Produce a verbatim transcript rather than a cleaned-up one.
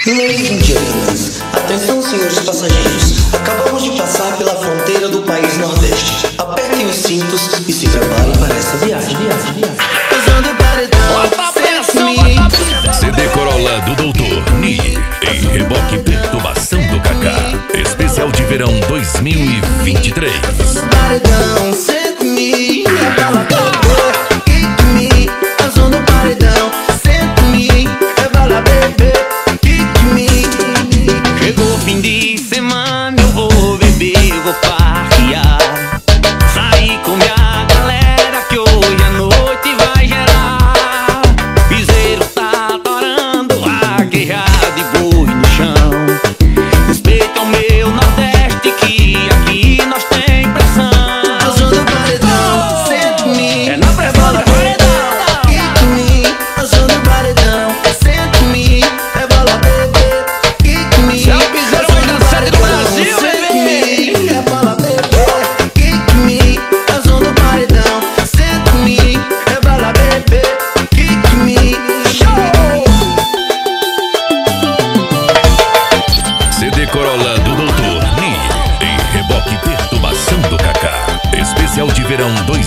Ladies and gentlemen, atenção senhores passageiros, acabamos de passar pela fronteira do país Nordeste. Apertem os cintos e se preparem para essa viagem, viagem, viagem. C D Corolla do doutor Ni em reboque Perturbação do Kaká, especial de verão dois mil e vinte e três. Paredão, sente-me, rebala bebê, kick-me, a zona do paredão, sente-me, rebala bebê, kick-me. Chegou o fim de semana, eu vou beber, eu vou farrear, sair com minha galera que hoje a noite vai gerar. Piseiro tá torando, a guerra de boi no chão. Respeita o meu Nordeste que aqui nós tem pressão. A zona do paredão, sente-me, É na pressão do paredão, kick-me, a zona do paredão, sente-me, rebala bebê, kick-me. é o piseiro mais dançante do Brasil, bebê. Rebala bebê, kick-me, a zona do paredão, sente-me, rebala bebê, kick-me. C D Corolla do doutor Ni em reboque Perturbação do Kaká, especial de verão dois mil e vinte e três.